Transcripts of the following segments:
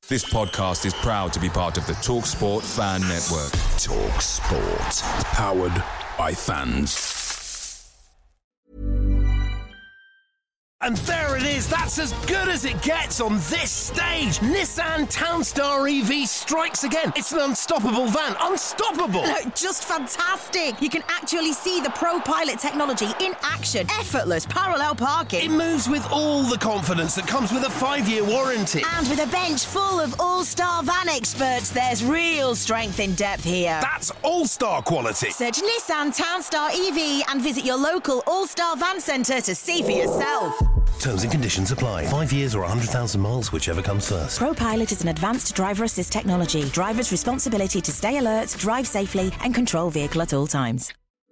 This podcast is proud to be part of the TalkSport Fan Network. TalkSport. Powered by fans. And there it is, that's as good as it gets on this stage. Nissan Townstar EV strikes again. It's an unstoppable van, unstoppable. Just fantastic. You can actually see the ProPilot technology in action. Effortless parallel parking. It moves with all the confidence that comes with a 5-year warranty. And with a bench full of all-star van experts, there's real strength in depth here. That's all-star quality. Search Nissan Townstar EV and visit your local all-star van centre to see for yourself. Terms and conditions apply. 5 years or 100,000 miles, whichever comes first. ProPilot is an advanced driver assist technology. Driver's responsibility to stay alert, drive safely, and control vehicle at all times.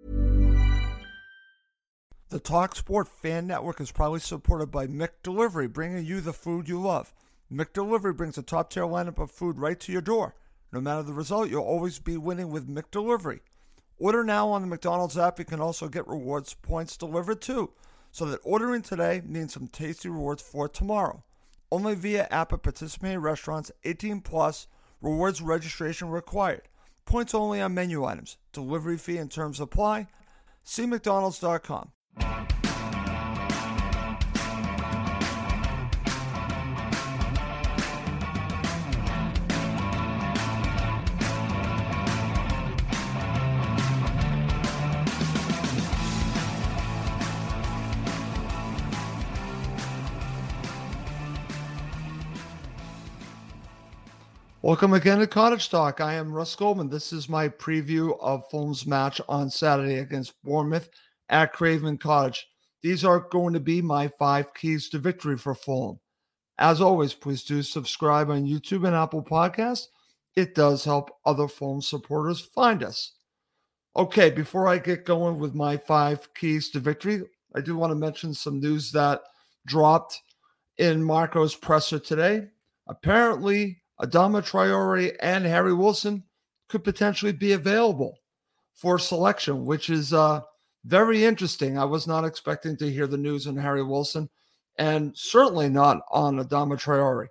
The TalkSport Fan Network is proudly supported by McDelivery, bringing you the food you love. McDelivery brings a top-tier lineup of food right to your door. No matter the result, you'll always be winning with McDelivery. Order now on the McDonald's app. You can also get rewards points delivered too, so that ordering today means some tasty rewards for tomorrow. Only via app at participating restaurants. 18 plus. Rewards registration required. Points only on menu items. Delivery fee and terms apply. See McDonald's.com. Welcome again to Cottage Talk. I am Russ Goldman. This is my preview of Fulham's match on Saturday against Bournemouth at Craven Cottage. These are going to be my 5 keys to victory for Fulham. As always, please do subscribe on YouTube and Apple Podcasts. It does help other Fulham supporters find us. Okay, before I get going with my 5 keys to victory, I do want to mention some news that dropped in Marco's presser today. Apparently, Adama Traore and Harry Wilson could potentially be available for selection, which is very interesting. I was not expecting to hear the news on Harry Wilson, and certainly not on Adama Traore.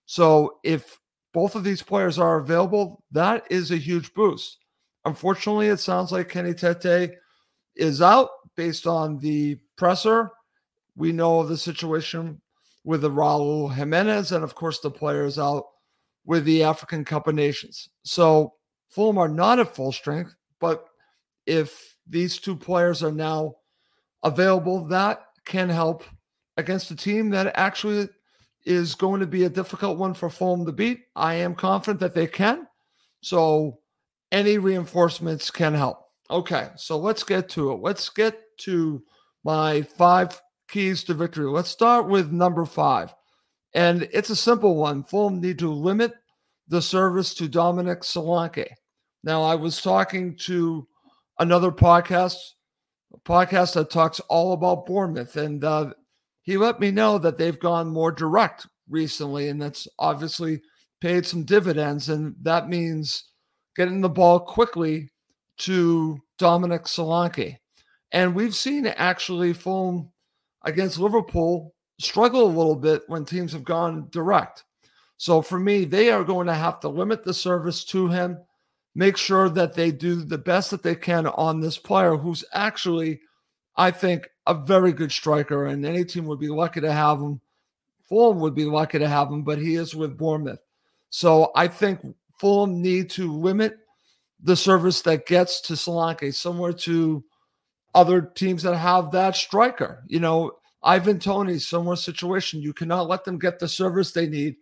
So if both of these players are available, that is a huge boost. Unfortunately, it sounds like Kenny Tete is out based on the presser. We know of the situation with the Raul Jimenez, and of course the players out with the African Cup of Nations. So Fulham are not at full strength, but if these two players are now available, that can help against a team that actually is going to be a difficult one for Fulham to beat. I am confident that they can. So any reinforcements can help. Okay, so let's get to it. Let's get to my 5 keys to victory. Let's start with number 5. And it's a simple one. Fulham need to limit the service to Dominic Solanke. Now, I was talking to another podcast, a podcast that talks all about Bournemouth, and he let me know that they've gone more direct recently, and that's obviously paid some dividends, and that means getting the ball quickly to Dominic Solanke. And we've seen actually Fulham against Liverpool struggle a little bit when teams have gone direct. So for me, they are going to have to limit the service to him, make sure that they do the best that they can on this player who's actually, I think, a very good striker, and any team would be lucky to have him. Fulham would be lucky to have him, but he is with Bournemouth. So I think Fulham need to limit the service that gets to Solanke, similar to other teams that have that striker. You know, Ivan Toney, similar situation. You cannot let them get the service they need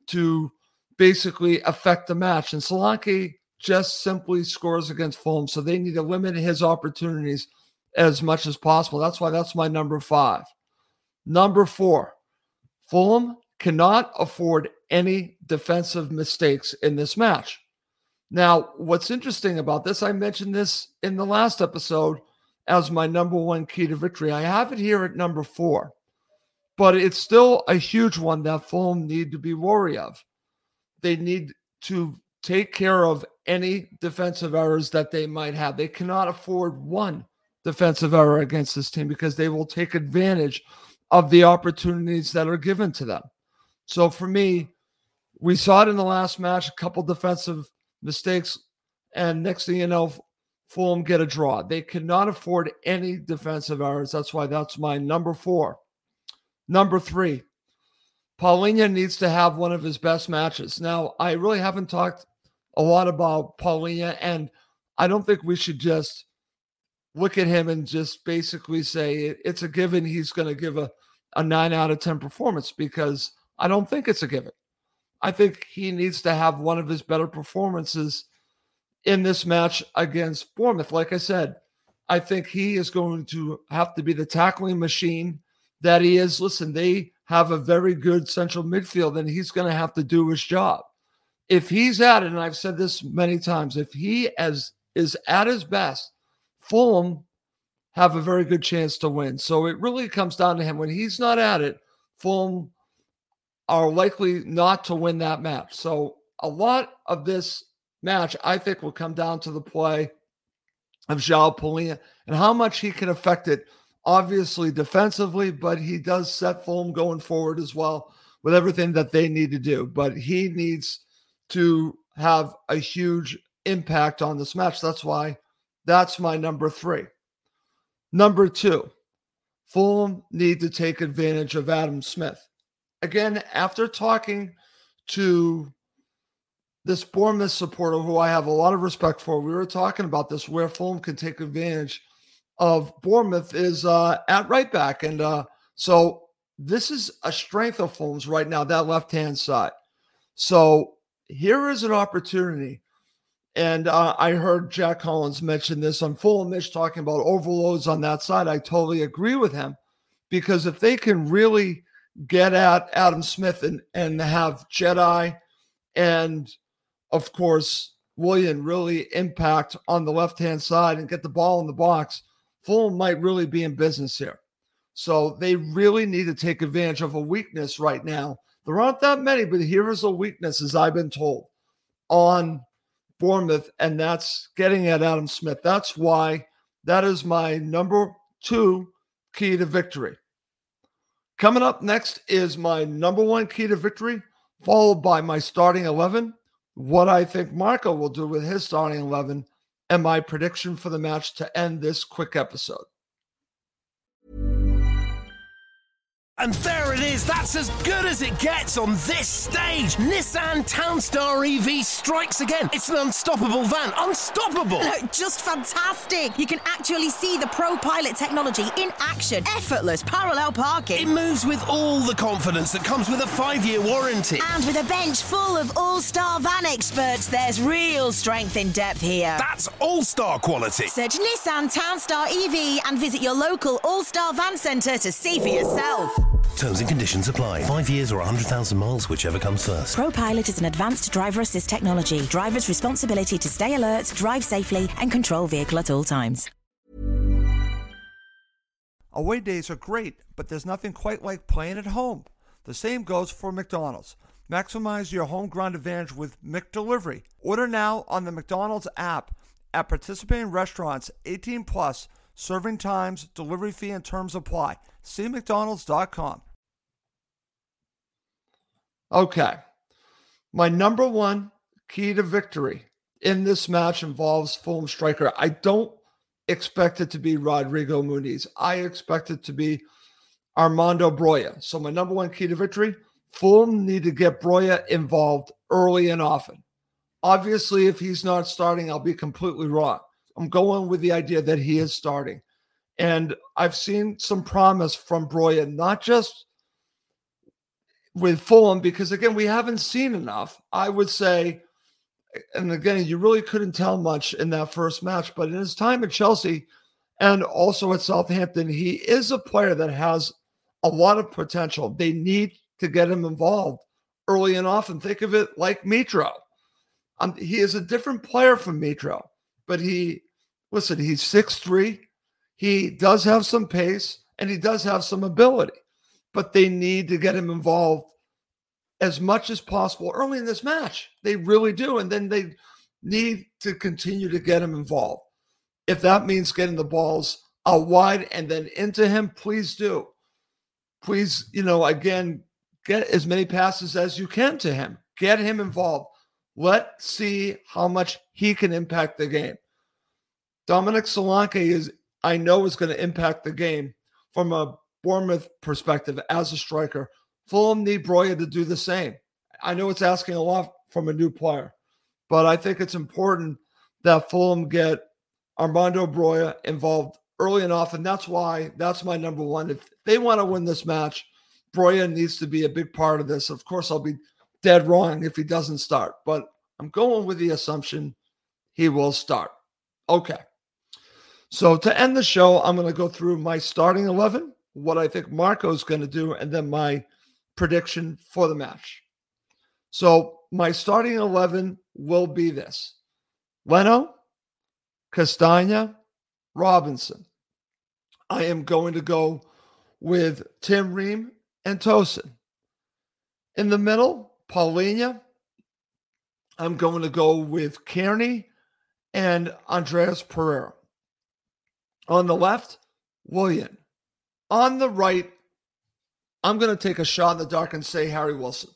to basically affect the match. And Solanke just simply scores against Fulham, so they need to limit his opportunities as much as possible. That's why that's my number 5. Number 4, Fulham cannot afford any defensive mistakes in this match. Now, what's interesting about this, I mentioned this in the last episode as my number 1 key to victory. I have it here at number 4, but it's still a huge one that Fulham need to be wary of. They need to take care of any defensive errors that they might have. They cannot afford one defensive error against this team because they will take advantage of the opportunities that are given to them. So for me, We saw it in the last match, a couple defensive mistakes, and next thing you know, Fulham get a draw. They cannot afford any defensive errors. That's why that's my number 4. Number 3, Palhinha needs to have one of his best matches. Now, I really haven't talked a lot about Palhinha, and I don't think we should just look at him and just basically say it's a given he's going to give a 9 out of 10 performance, because I don't think it's a given. I think he needs to have one of his better performances in this match against Bournemouth. Like I said, I think he is going to have to be the tackling machine that he is. Listen, they have a very good central midfield, and he's going to have to do his job. If he's at it, and I've said this many times, if he is at his best, Fulham have a very good chance to win. So it really comes down to him. When he's not at it, Fulham are likely not to win that match. So a lot of this match, I think, will come down to the play of João Palhinha and how much he can affect it, obviously defensively, but he does set Fulham going forward as well with everything that they need to do. But he needs to have a huge impact on this match. That's why that's my number 3. Number 2, Fulham need to take advantage of Adam Smith. Again, after talking to this Bournemouth supporter who I have a lot of respect for, we were talking about this, where Fulham can take advantage of Bournemouth is at right back. And so this is a strength of Fulham's right now, that left-hand side. So here is an opportunity. And I heard Jack Collins mention this on Fulham Mitch talking about overloads on that side. I totally agree with him, because if they can really get at Adam Smith and have Jedi and, of course, Willian really impact on the left-hand side and get the ball in the box, Fulham might really be in business here. So they really need to take advantage of a weakness right now. There aren't that many, but here is a weakness, as I've been told, on Bournemouth, and that's getting at Adam Smith. That's why that is my number 2 key to victory. Coming up next is my number 1 key to victory, followed by my starting 11, what I think Marco will do with his starting 11, and my prediction for the match to end this quick episode. And there it is, that's as good as it gets on this stage. Nissan Townstar EV strikes again. It's an unstoppable van, unstoppable. Just fantastic. You can actually see the ProPilot technology in action. Effortless parallel It parking. moves with all the confidence that comes with a 5-year warranty. And with a bench full of all-star van experts, there's real strength in depth here. That's all-star quality. Search Nissan Townstar EV and visit your local all-star van centre to see for yourself. Terms and conditions apply. 5 years or 100,000 miles, whichever comes first. ProPilot is an advanced driver assist technology. Driver's responsibility to stay alert, drive safely, and control vehicle at all times. Away days are great, but there's nothing quite like playing at home. The same goes for McDonald's. Maximize your home ground advantage with McDelivery. Order now on the McDonald's app at participating restaurants. 18 plus. Serving times, delivery fee, and terms apply. See McDonald's.com. Okay. My number 1 key to victory in this match involves Fulham striker. I don't expect it to be Rodrigo Muniz. I expect it to be Armando Broja. So my number 1 key to victory, Fulham need to get Broja involved early and often. Obviously, if he's not starting, I'll be completely wrong. I'm going with the idea that he is starting. And I've seen some promise from Broja, not just with Fulham, because, again, we haven't seen enough. I would say, and again, you really couldn't tell much in that first match, but in his time at Chelsea and also at Southampton, he is a player that has a lot of potential. They need to get him involved early and often. Think of it like Mitro. He is a different player from Mitro, but he's 6'3". He does have some pace and he does have some ability, but they need to get him involved as much as possible early in this match. They really do. And then they need to continue to get him involved. If that means getting the balls out wide and then into him, please do. Please, again, get as many passes as you can to him. Get him involved. Let's see how much he can impact the game. Dominic Solanke I know is going to impact the game from a Bournemouth perspective as a striker. Fulham need Broja to do the same. I know it's asking a lot from a new player, but I think it's important that Fulham get Armando Broja involved early and often. That's why that's my number one. If they want to win this match, Broja needs to be a big part of this. Of course, I'll be dead wrong if he doesn't start, but I'm going with the assumption he will start. Okay. So to end the show, I'm going to go through my starting 11, what I think Marco's going to do, and then my prediction for the match. So my starting 11 will be this: Leno, Castagna, Robinson. I am going to go with Tim Ream and Tosin. In the middle, Paulinho. I'm going to go with Kearney and Andreas Pereira. On the left, Willian. On the right, I'm going to take a shot in the dark and say Harry Wilson.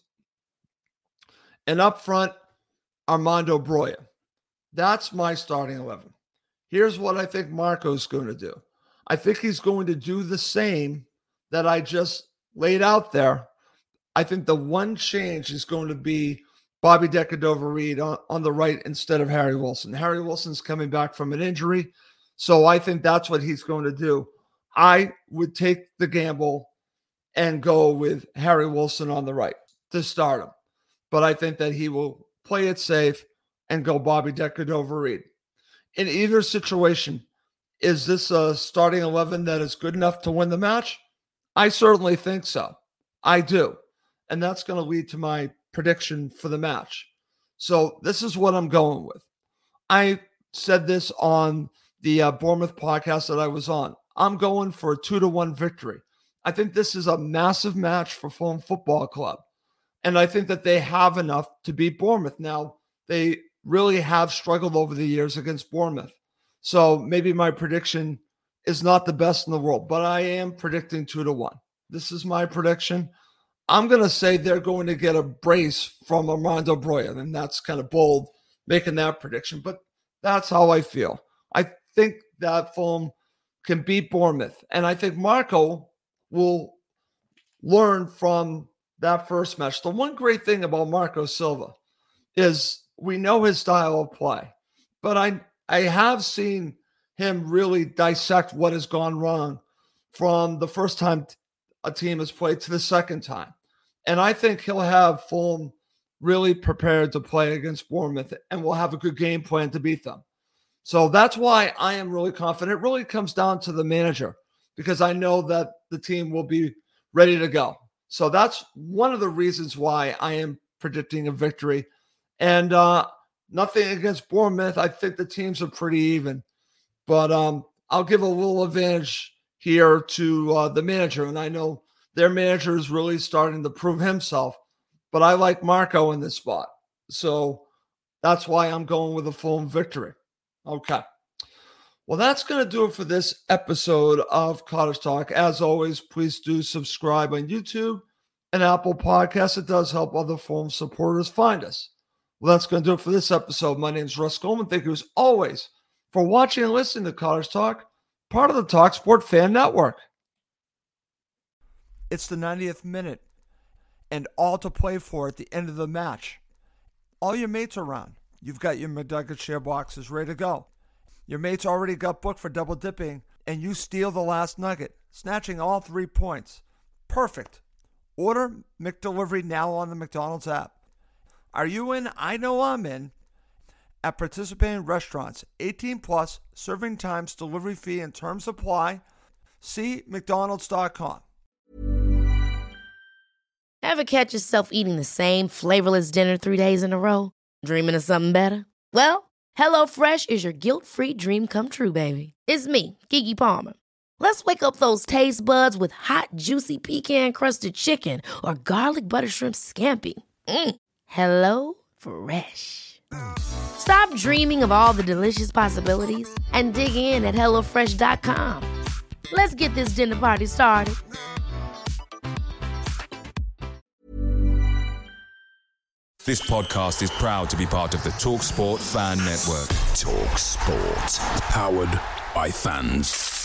And up front, Armando Broja. That's my starting 11. Here's what I think Marco's going to do. I think he's going to do the same that I just laid out there. I think the one change is going to be Bobby Decordova-Reid on the right instead of Harry Wilson. Harry Wilson's coming back from an injury, so I think that's what he's going to do. I would take the gamble and go with Harry Wilson on the right to start him. But I think that he will play it safe and go Bobby Decordova-Reid. In either situation, is this a starting 11 that is good enough to win the match? I certainly think so. I do. And that's going to lead to my prediction for the match. So this is what I'm going with. I said this on the Bournemouth podcast that I was on. I'm going for a 2-1 victory. I think this is a massive match for Fulham Football Club. And I think that they have enough to beat Bournemouth. Now, they really have struggled over the years against Bournemouth. So maybe my prediction is not the best in the world, but I am predicting 2-1. This is my prediction. I'm going to say they're going to get a brace from Armando Broja, and that's kind of bold making that prediction, but that's how I feel. I think that Fulham can beat Bournemouth, and I think Marco will learn from that first match. The one great thing about Marco Silva is we know his style of play, but I have seen him really dissect what has gone wrong from the first time a team has played to the second time. And I think he'll have Fulham really prepared to play against Bournemouth and will have a good game plan to beat them. So that's why I am really confident. It really comes down to the manager because I know that the team will be ready to go. So that's one of the reasons why I am predicting a victory. And nothing against Bournemouth. I think the teams are pretty even. But I'll give a little advantage here to the manager. And I know their manager is really starting to prove himself. But I like Marco in this spot. So that's why I'm going with a Fulham victory. Okay. Well, that's going to do it for this episode of Cottage Talk. As always, please do subscribe on YouTube and Apple Podcasts. It does help other Fulham supporters find us. Well, that's going to do it for this episode. My name is Russ Coleman. Thank you as always for watching and listening to Cottage Talk, part of the TalkSport Fan Network. It's the 90th minute and all to play for at the end of the match. All your mates are around. You've got your McNugget share boxes ready to go. Your mates already got booked for double dipping, and you steal the last nugget, snatching all 3 points. Perfect. Order McDelivery now on the McDonald's app. Are you in? I know I'm in. At participating restaurants, 18 plus, serving times, delivery fee, and terms apply. See McDonald's.com. Ever catch yourself eating the same flavorless dinner 3 days in a row? Dreaming of something better? Well, HelloFresh is your guilt-free dream come true, baby. It's me, Keke Palmer. Let's wake up those taste buds with hot, juicy pecan-crusted chicken or garlic butter shrimp scampi. Hello Fresh. Stop dreaming of all the delicious possibilities and dig in at HelloFresh.com. Let's get this dinner party started. This podcast is proud to be part of the TalkSport Fan Network. TalkSport. Powered by fans.